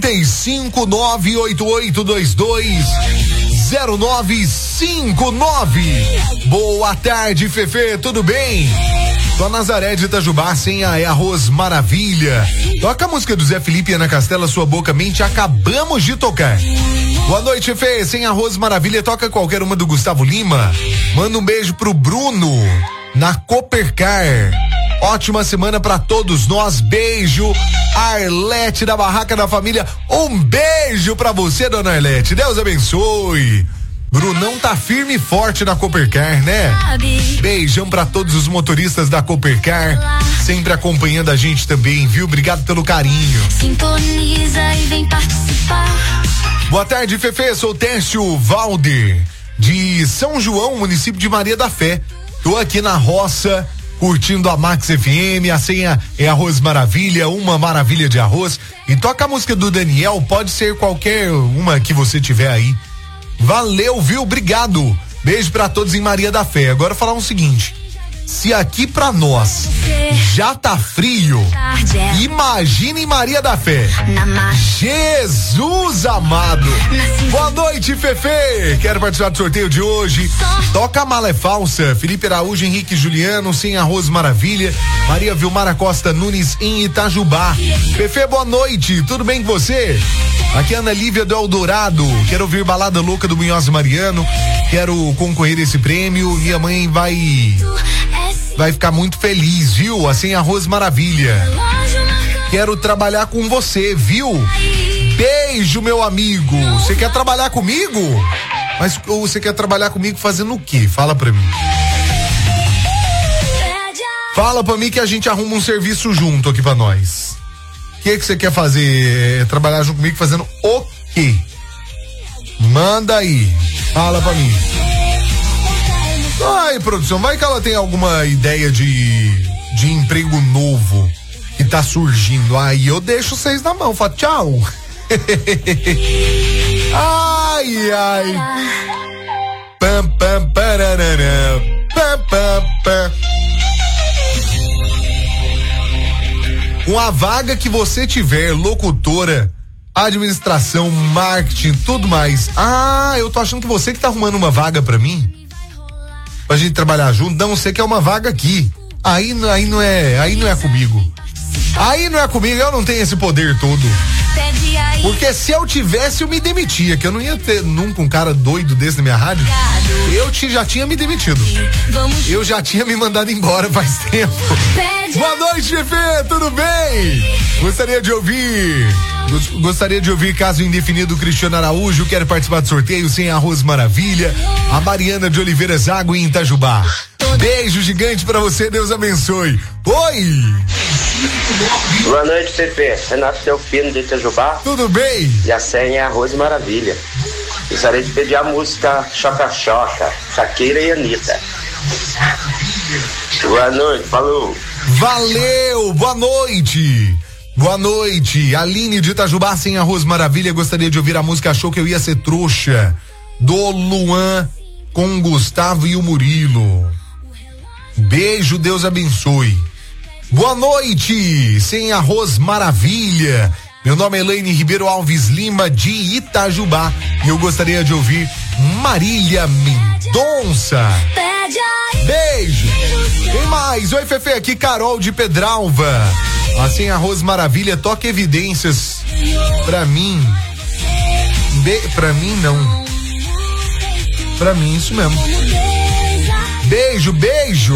35988220959. Boa tarde, Fefe, tudo bem? Só Nazaré de Itajubá, senha é Arroz Maravilha. Toca a música do Zé Felipe e Ana Castela, Sua Boca Mente, acabamos de tocar. Boa noite, Fê, sem Arroz Maravilha, toca qualquer uma do Gustavo Lima. Manda um beijo pro Bruno, na Coopercar. Ótima semana pra todos nós, beijo. Arlete da Barraca da Família, um beijo pra você, dona Arlete, Deus abençoe. Brunão tá firme e forte na Coopercar, né? Beijão pra todos os motoristas da Coopercar, sempre acompanhando a gente também, viu? Obrigado pelo carinho. Sintoniza e vem participar. Boa tarde, Fefe, sou Tércio Valder, de São João, município de Maria da Fé. Tô aqui na roça, curtindo a Max FM, a senha é Arroz Maravilha, uma maravilha de arroz. E toca a música do Daniel, pode ser qualquer uma que você tiver aí. Valeu, viu? Obrigado. Beijo pra todos em Maria da Fé. Agora falar o seguinte, se aqui pra nós já tá frio, imagina em Maria da Fé. Jesus amado. Boa noite, Fefe. Quero participar do sorteio de hoje. Toca a Mala é Falsa. Felipe Araújo, Henrique Juliano, sem Arroz Maravilha. Maria Vilmara Costa Nunes em Itajubá. Fefe, boa noite. Tudo bem com você? Aqui é Ana Lívia do Eldorado. Quero ouvir Balada Louca do Munhoz Mariano. Quero concorrer a esse prêmio. Minha mãe vai ficar muito feliz, viu? Assim, Arroz Maravilha. Quero trabalhar com você, viu? Beijo, meu amigo. Você quer trabalhar comigo? Mas você quer trabalhar comigo fazendo o quê? Fala pra mim. Fala pra mim que a gente arruma um serviço junto aqui pra nós. O que você quer fazer? Trabalhar junto comigo fazendo o quê? Manda aí. Fala pra mim. Ai, produção, vai que ela tem alguma ideia de emprego novo que tá surgindo. Aí eu deixo vocês na mão, falo tchau. Ai. Pam, pam, pararara. Pam, pam, pam. Uma vaga que você tiver, locutora, administração, marketing, tudo mais. Ah, eu tô achando que você que tá arrumando uma vaga pra mim, pra gente trabalhar junto. Não, você quer uma vaga aqui. Aí não é comigo. Aí não é comigo, eu não tenho esse poder todo. Porque se eu tivesse, eu me demitia, que eu não ia ter nunca um cara doido desse na minha rádio. Eu já tinha me demitido. Eu já tinha me mandado embora faz tempo. Boa noite, Fefe, tudo bem? Gostaria de ouvir Caso Indefinido Cristiano Araújo. Quero participar do sorteio sem Arroz Maravilha. A Mariana de Oliveira Zago em Itajubá. Beijo gigante pra você, Deus abençoe. Oi! Boa noite, Fefe. Renato Delfino de Itajubá. Tudo bem? E a senha é Arroz Maravilha. Gostaria de pedir a música Choca Choca, Shakira e Anitta. Boa noite, falou. Valeu, boa noite. Boa noite, Aline de Itajubá, sem arroz maravilha, gostaria de ouvir a música Achou que eu ia ser trouxa, do Luan com o Gustavo e o Murilo. Beijo, Deus abençoe. Boa noite, sem arroz maravilha. Meu nome é Elaine Ribeiro Alves Lima de Itajubá e eu gostaria de ouvir Marília Mendonça. Beijo. Tem mais. Oi, Fefe, aqui Carol de Pedralva. Assim, arroz maravilha, toca evidências. Pra mim. Pra mim não. Pra mim, isso mesmo. Beijo, beijo.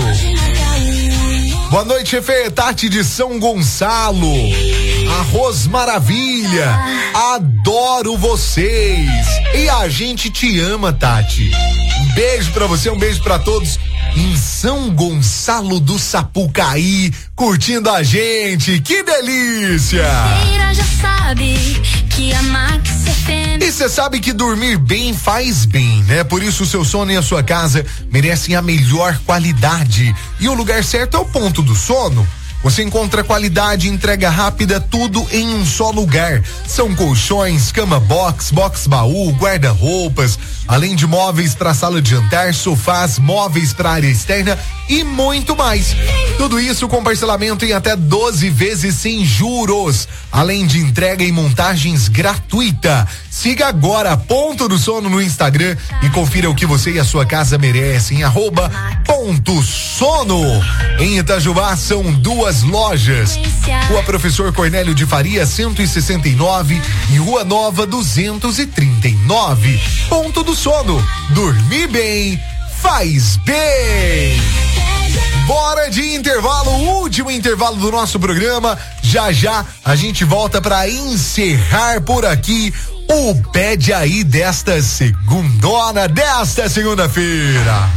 Boa noite, chefe. Tati de São Gonçalo. Arroz maravilha. Adoro vocês. E a gente te ama, Tati. Um beijo pra você, um beijo pra todos em São Gonçalo do Sapucaí, curtindo a gente. Que delícia! Já sabe que a Max FM. E você sabe que dormir bem faz bem, né? Por isso o seu sono e a sua casa merecem a melhor qualidade. E o lugar certo é o Ponto do Sono. Você encontra qualidade, entrega rápida, tudo em um só lugar. São colchões, cama box, box baú, guarda-roupas, além de móveis para sala de jantar, sofás, móveis para área externa e muito mais. Tudo isso com parcelamento em até 12 vezes sem juros, além de entrega e montagens gratuita. Siga agora Ponto do Sono no Instagram e confira o que você e a sua casa merecem. @pontosono. Em Itajubá são 2 lojas. Rua Professor Cornélio de Faria 169 e Rua Nova 239. Ponto do Sono. Dormir bem faz bem. Bora de intervalo, último intervalo do nosso programa. Já já a gente volta para encerrar por aqui o Pede Aí desta segunda-feira.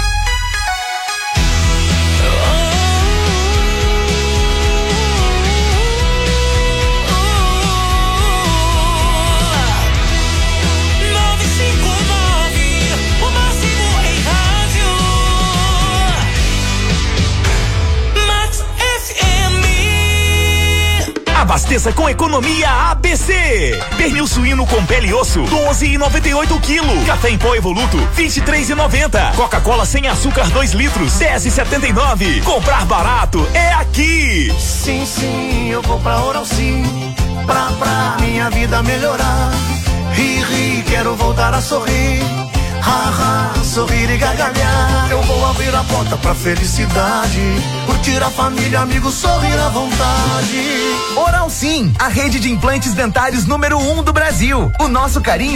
Abasteça com economia ABC. Pernil suíno com pele e osso, 12,98 kg. Café em pó Evoluto, 23,90. Coca-Cola sem açúcar 2 litros, 10,79. Comprar barato é aqui. Sim, eu vou pra Oral Sim, pra minha vida melhorar. Ri, quero voltar a sorrir. Sorrir e gargalhar. Eu vou abrir a porta pra felicidade, curtir a família, amigos, sorrir à vontade. Oral Sim, a rede de implantes dentários número 1 do Brasil. O nosso carinho